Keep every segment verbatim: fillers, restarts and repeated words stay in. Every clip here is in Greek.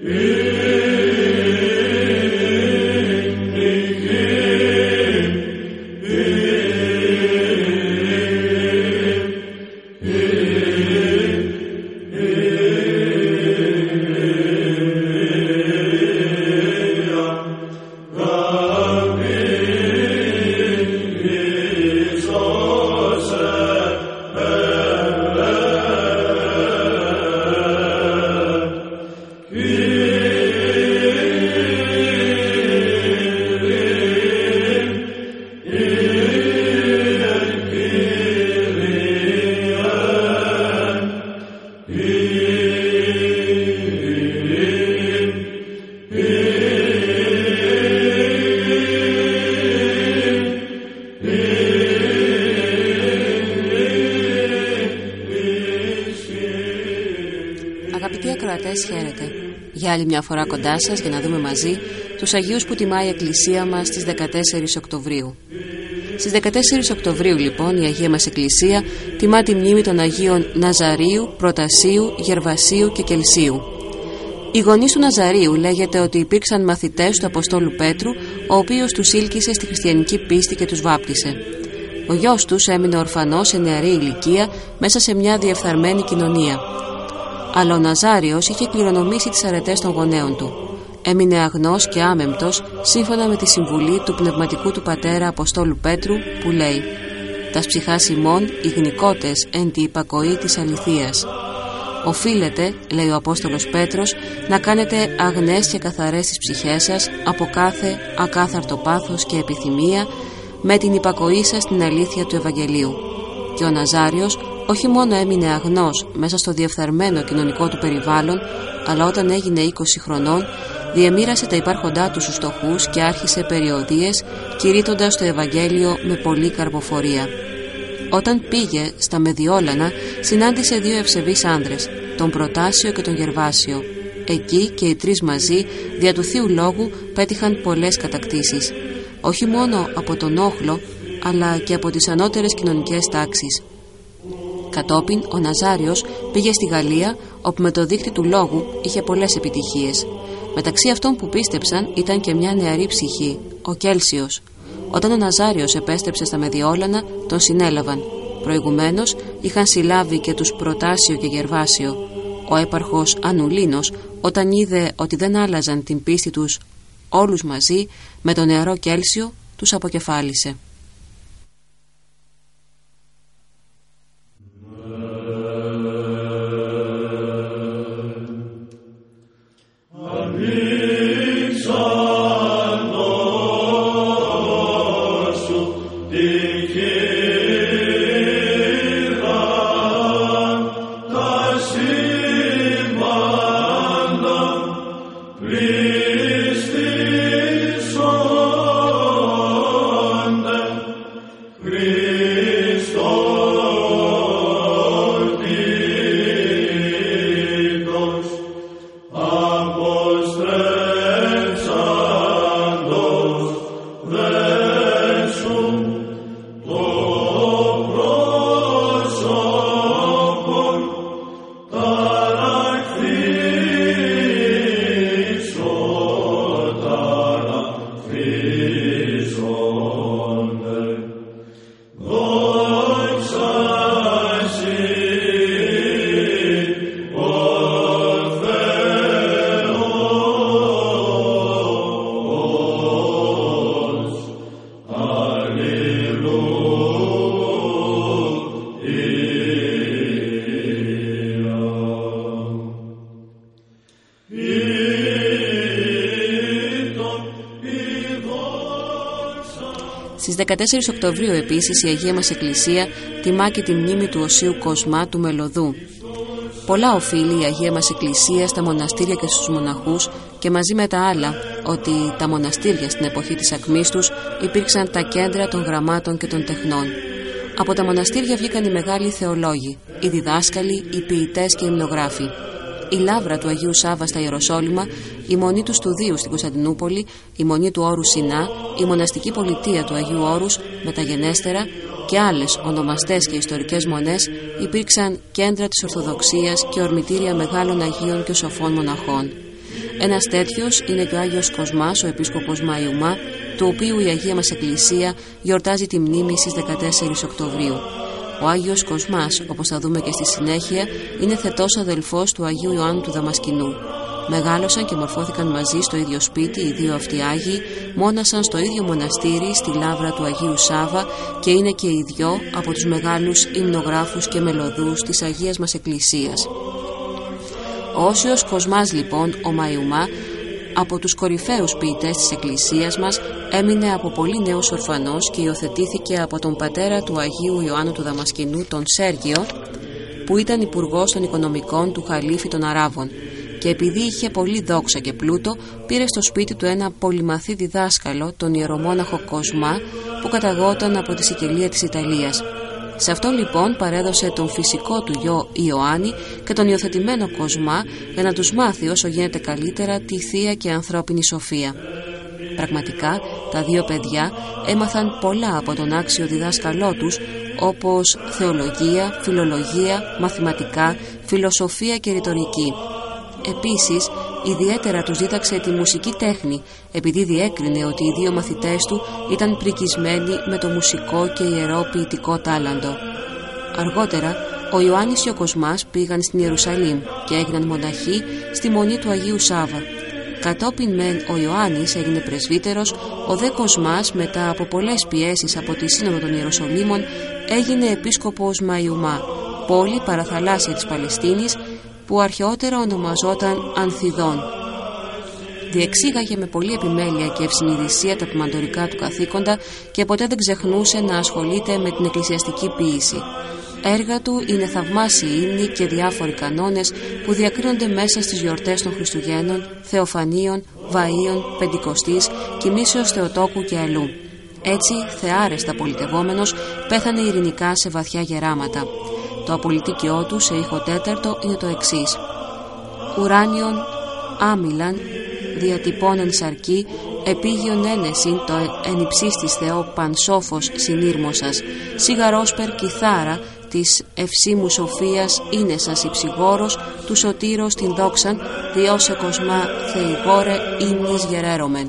Χαίρετε. Για άλλη μια φορά κοντά σας για να δούμε μαζί τους Αγίους που τιμάει η Εκκλησία μας στις δεκατέσσερις Οκτωβρίου. Στις δεκατέσσερις Οκτωβρίου λοιπόν η Αγία μας Εκκλησία τιμά τη μνήμη των Αγίων Ναζαρίου, Προτασίου, Γερβασίου και Κελσίου. Οι γονείς του Ναζαρίου λέγεται ότι υπήρξαν μαθητές του Αποστόλου Πέτρου, ο οποίος τους ήλκησε στη χριστιανική πίστη και τους βάπτισε. Ο γιος τους έμεινε ορφανός σε νεαρή ηλικία μέσα σε μια διεφθαρμένη κοινωνία. Αλλά ο Ναζάριος είχε κληρονομήσει τις αρετές των γονέων του. Έμεινε αγνός και άμεμπτος σύμφωνα με τη συμβουλή του πνευματικού του πατέρα Αποστόλου Πέτρου που λέει «Τας ψυχάς ημών ηγνικότες εν τη υπακοή της αληθείας». Οφείλετε, λέει ο Απόστολος Πέτρος, να κάνετε αγνές και καθαρές τις ψυχές σας από κάθε ακάθαρτο πάθος και επιθυμία με την υπακοή σας στην αλήθεια του Ευαγγελίου. Και ο Ναζάριος όχι μόνο έμεινε αγνός μέσα στο διεφθαρμένο κοινωνικό του περιβάλλον, αλλά όταν έγινε είκοσι χρονών διεμοίρασε τα υπάρχοντά του στους φτωχούς και άρχισε περιοδίες κηρύττοντας το Ευαγγέλιο με πολλή καρποφορία. Όταν πήγε στα Μεδιόλανα συνάντησε δύο ευσεβείς άνδρες, τον Προτάσιο και τον Γερβάσιο. Εκεί και οι τρεις μαζί δια του Θείου Λόγου πέτυχαν πολλές κατακτήσεις, όχι μόνο από τον όχλο αλλά και από τις ανώτερες κοινωνικές τάξεις. Κατόπιν ο Ναζάριος πήγε στη Γαλλία, όπου με το δίκτυ του λόγου είχε πολλές επιτυχίες. Μεταξύ αυτών που πίστεψαν ήταν και μια νεαρή ψυχή, ο Κέλσιος. Όταν ο Ναζάριος επέστρεψε στα Μεδιόλανα, τον συνέλαβαν. Προηγουμένως είχαν συλλάβει και τους Προτάσιο και Γερβάσιο. Ο έπαρχος Ανουλίνος, όταν είδε ότι δεν άλλαζαν την πίστη τους όλους μαζί, με τον νεαρό Κέλσιο τους αποκεφάλισε. Στις δεκατέσσερις Οκτωβρίου επίσης η Αγία μας Εκκλησία τιμά και τη μνήμη του Οσίου Κοσμά του Μελωδού. Πολλά οφείλει η Αγία μας Εκκλησία στα μοναστήρια και στους μοναχούς και μαζί με τα άλλα ότι τα μοναστήρια στην εποχή της ακμής τους υπήρξαν τα κέντρα των γραμμάτων και των τεχνών. Από τα μοναστήρια βγήκαν οι μεγάλοι θεολόγοι, οι διδάσκαλοι, οι ποιητές και οι υμνογράφοι. Η λάβρα του Αγίου Σάββα στα Ιεροσόλυμα, η μονή του Στουδίου στην Κωνσταντινούπολη, η μονή του Όρους Σινά, η μοναστική πολιτεία του Αγίου Όρους μεταγενέστερα και άλλες ονομαστές και ιστορικές μονές υπήρξαν κέντρα της Ορθοδοξίας και ορμητήρια μεγάλων Αγίων και σοφών μοναχών. Ένας τέτοιος είναι και ο Άγιος Κοσμάς, ο επίσκοπος Μαϊουμά, του οποίου η Αγία μας Εκκλησία γιορτάζει τη μνήμη στις δεκατέσσερις Οκτωβρίου. Ο Άγιος Κοσμάς, όπως θα δούμε και στη συνέχεια, είναι θετός αδελφός του Αγίου Ιωάννου του Δαμασκηνού. Μεγάλωσαν και μορφώθηκαν μαζί στο ίδιο σπίτι οι δύο αυτοί Άγιοι, μόνασαν στο ίδιο μοναστήρι στη λάβρα του Αγίου Σάβα και είναι και οι δυο από τους μεγάλους υμνογράφους και μελωδούς της Αγίας μας Εκκλησίας. Ο Όσιος Κοσμάς λοιπόν, ο Μαϊουμά, από τους κορυφαίους ποιητές της Εκκλησίας μας, έμεινε από πολύ νέος ορφανός και υιοθετήθηκε από τον πατέρα του Αγίου Ιωάννου του Δαμασκηνού, τον Σέργιο, που ήταν υπουργός των οικονομικών του Χαλίφη των Αράβων. Και επειδή είχε πολύ δόξα και πλούτο, πήρε στο σπίτι του ένα πολυμαθή διδάσκαλο, τον ιερομόναχο Κοσμά, που καταγόταν από τη Σικελία της Ιταλίας. Σε αυτό λοιπόν παρέδωσε τον φυσικό του γιο Ιωάννη και τον υιοθετημένο Κοσμά για να τους μάθει όσο γίνεται καλύτερα τη θεία και ανθρώπινη σοφία. Πραγματικά τα δύο παιδιά έμαθαν πολλά από τον άξιο διδάσκαλό τους, όπως θεολογία, φιλολογία, μαθηματικά, φιλοσοφία και ρητορική. Επίσης, ιδιαίτερα τους δίδαξε τη μουσική τέχνη, επειδή διέκρινε ότι οι δύο μαθητές του ήταν πρικισμένοι με το μουσικό και ιερό ποιητικό τάλαντο. Αργότερα, ο Ιωάννης και ο Κοσμάς πήγαν στην Ιερουσαλήμ και έγιναν μοναχοί στη μονή του Αγίου Σάβα. Κατόπιν μεν ο Ιωάννης έγινε πρεσβύτερος, ο δε Κοσμάς μετά από πολλές πιέσεις από τη Σύνοδο των Ιεροσολύμων έγινε επίσκοπος Μαϊουμά, πόλη παραθαλάσσια της Παλαιστίνης, που αρχαιότερα ονομαζόταν Ανθιδών. Διεξήγαγε με πολλή επιμέλεια και ευσυνειδησία τα ποιμαντορικά του καθήκοντα και ποτέ δεν ξεχνούσε να ασχολείται με την εκκλησιαστική ποίηση. Έργα του είναι θαυμάσιοι ύμνοι και διάφοροι κανόνες που διακρίνονται μέσα στις γιορτές των Χριστουγέννων, Θεοφανίων, Βαΐων, Πεντηκοστής, Κοιμήσεως Θεοτόκου και αλλού. Έτσι, θεάρεστα πολιτευόμενος, πέθανε ειρηνικά σε βαθιά γεράματα. Το απολυτίκαιό του σε ήχο τέταρτο είναι το εξής: ουράνιον άμυλαν διατυπώνεν σαρκή, επίγειον ένεσιν το εν υψίστης Θεό πανσόφος συνήρμωσας, σιγαρόσπερ κιθάρα της ευσύμου σοφίας είναι σας υψηγόρος, του σωτήρος την δόξαν, διώσε Κοσμά θεηγόρε ύμνης γερέρωμεν.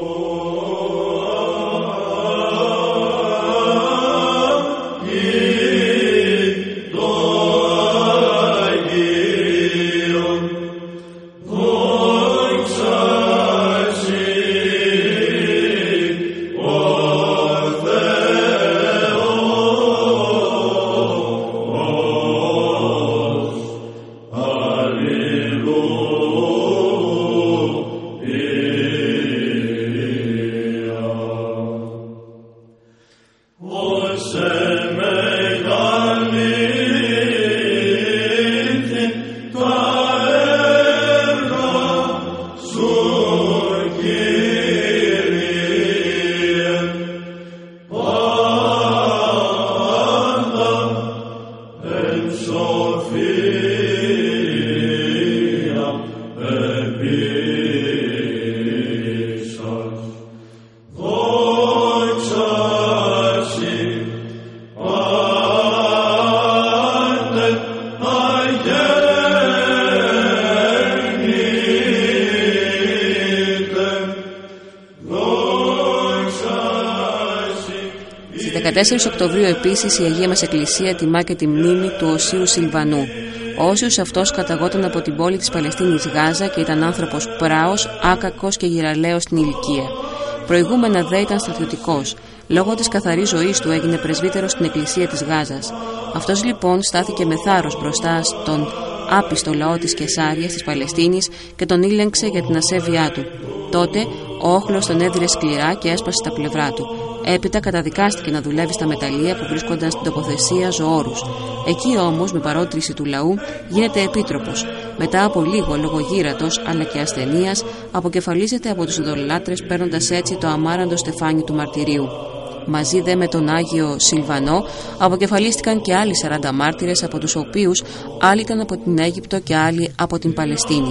δεκατέσσερις Οκτωβρίου επίσης η Αγία μας Εκκλησία τιμά και τη μνήμη του Οσίου Σιλβανού. Ο Όσιος αυτός καταγόταν από την πόλη της Παλαιστίνης Γάζα και ήταν άνθρωπος πράος, άκακος και γυραλέος στην ηλικία. Προηγούμενα δε ήταν στρατιωτικός. Λόγω της καθαρής ζωής του έγινε πρεσβύτερος στην Εκκλησία της Γάζας. Αυτός λοιπόν στάθηκε με θάρρος μπροστά στον άπιστο λαό της Κεσάριας της Παλαιστίνης και τον ήλεγξε για την ασέβειά του. Τότε ο όχλος τον έδιρε σκληρά και έσπασε στα πλευρά του. Έπειτα καταδικάστηκε να δουλεύει στα μεταλλεία που βρίσκονταν στην τοποθεσία Ζωόρους. Εκεί όμως, με παρότριση του λαού, γίνεται επίτροπος. Μετά από λίγο, λόγω γύρατος αλλά και ασθενείας, αποκεφαλίζεται από τους ειδωλολάτρες, παίρνοντας έτσι το αμάραντο στεφάνι του μαρτυρίου. Μαζί δε με τον Άγιο Σιλβανό αποκεφαλίστηκαν και άλλοι σαράντα μάρτυρες, από τους οποίους άλλοι ήταν από την Αίγυπτο και άλλοι από την Παλαιστίνη.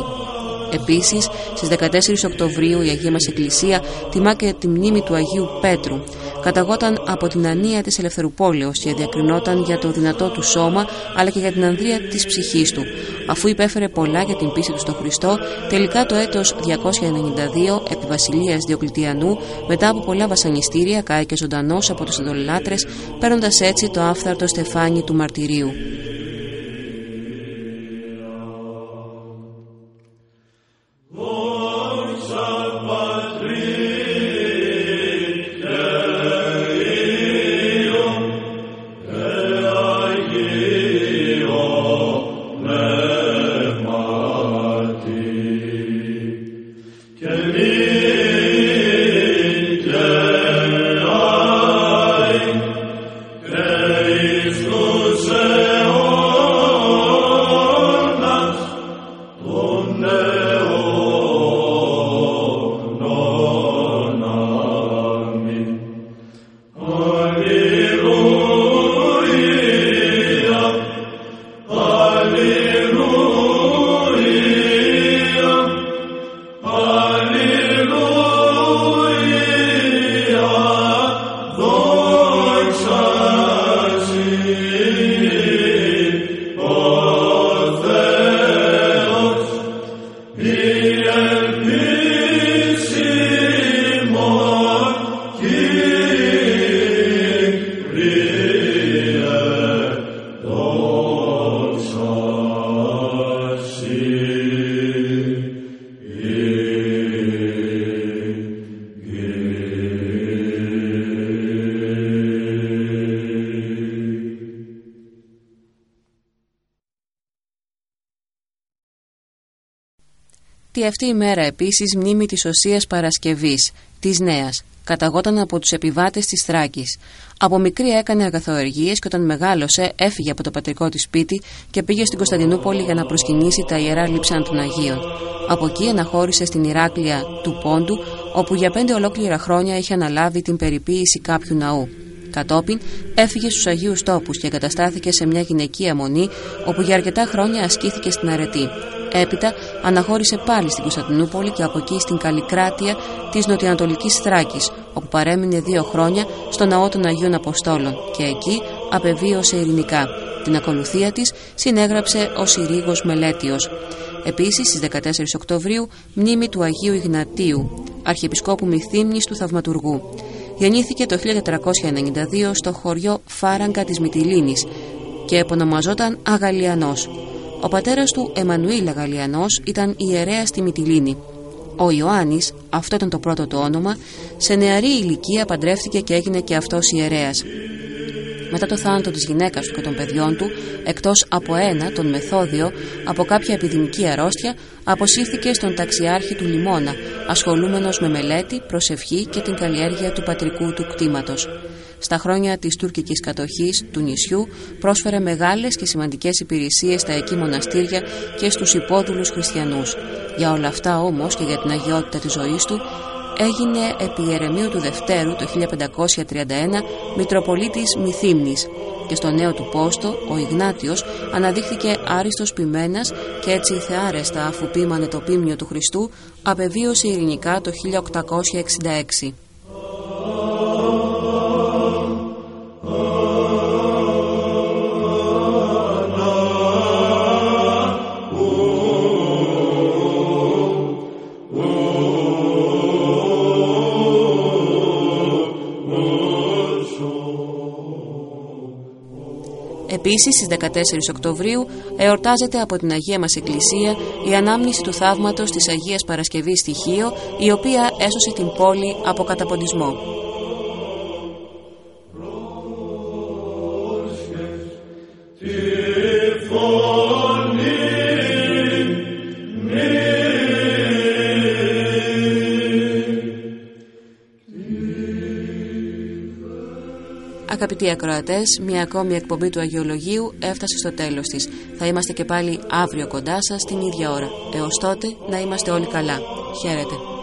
Επίσης, στις δεκατέσσερις Οκτωβρίου η Αγία μας Εκκλησία τιμά και τη μνήμη του Αγίου Πέτρου. Καταγόταν από την ανία της Ελευθερουπόλεως και διακρινόταν για το δυνατό του σώμα αλλά και για την ανδρεία της ψυχής του. Αφού υπέφερε πολλά για την πίστη του στο Χριστό, τελικά το έτος διακόσια ενενήντα δύο επί βασιλείας Διοκλητιανού, μετά από πολλά βασανιστήρια, κάηκε ζωντανός από τους ειδωλολάτρες, παίρνοντας έτσι το άφθαρτο στεφάνι του μαρτυρίου. Αυτή η μέρα επίσης μνήμη της Οσίας Παρασκευής, της Νέας, καταγόταν από τους επιβάτες της Θράκης. Από μικρή έκανε αγαθοεργίες και όταν μεγάλωσε έφυγε από το πατρικό της σπίτι και πήγε στην Κωνσταντινούπολη για να προσκυνήσει τα ιερά λείψανα των Αγίων. Από εκεί αναχώρησε στην Ηράκλεια του Πόντου, όπου για πέντε ολόκληρα χρόνια είχε αναλάβει την περιποίηση κάποιου ναού. Κατόπιν έφυγε στους Αγίους Τόπους και εγκαταστάθηκε σε μια γυναικεία μονή, όπου για αρκετά χρόνια ασκήθηκε στην αρετή. Έπειτα αναχώρησε πάλι στην Κωνσταντινούπολη και από εκεί στην Καλλικράτεια της νοτιοανατολικής Θράκης, όπου παρέμεινε δύο χρόνια στο ναό των Αγίων Αποστόλων και εκεί απεβίωσε ειρηνικά. Την ακολουθία της συνέγραψε ο Συρίγος Μελέτιος. Επίσης στις δεκατέσσερις Οκτωβρίου μνήμη του Αγίου Ιγνατίου, αρχιεπισκόπου Μυθύμνης του Θαυματουργού. Γεννήθηκε το χίλια τετρακόσια ενενήντα δύο στο χωριό Φάραγγα της Μυτιλήνης και επωνομαζόταν Αγαλιανός. Ο πατέρας του, Εμμανουήλ Αγαλιανός, ήταν ιερέας στη Μυτιλήνη. Ο Ιωάννης, αυτό ήταν το πρώτο του όνομα, σε νεαρή ηλικία παντρεύτηκε και έγινε και αυτός ιερέας. Μετά το θάνατο της γυναίκας του και των παιδιών του, εκτός από ένα, τον Μεθόδιο, από κάποια επιδημική αρρώστια, αποσύρθηκε στον ταξιάρχη του Λιμώνα, ασχολούμενος με μελέτη, προσευχή και την καλλιέργεια του πατρικού του κτήματος. Στα χρόνια της τουρκικής κατοχής του νησιού πρόσφερε μεγάλες και σημαντικές υπηρεσίες στα εκεί μοναστήρια και στους υπόδουλους χριστιανούς. Για όλα αυτά όμως και για την αγιότητα της ζωής του, έγινε επί Ιερεμίου του Δευτέρου το χίλια πεντακόσια τριάντα ένα Μητροπολίτης Μυθύμνης και στο νέο του πόστο ο Ιγνάτιος αναδείχθηκε άριστος ποιμένας και έτσι θεάρεστα, αφού ποίμανε το ποίμνιο του Χριστού, απεβίωσε ειρηνικά το χίλια οκτακόσια εξήντα έξι. Επίσης στις δεκατέσσερις Οκτωβρίου εορτάζεται από την Αγία μας Εκκλησία η ανάμνηση του θαύματος της Αγίας Παρασκευής στη Χίο, η οποία έσωσε την πόλη από καταποντισμό. Αγαπητοί ακροατές, μια ακόμη εκπομπή του Αγιολογίου έφτασε στο τέλος της. Θα είμαστε και πάλι αύριο κοντά σας την ίδια ώρα. Έως τότε να είμαστε όλοι καλά. Χαίρετε.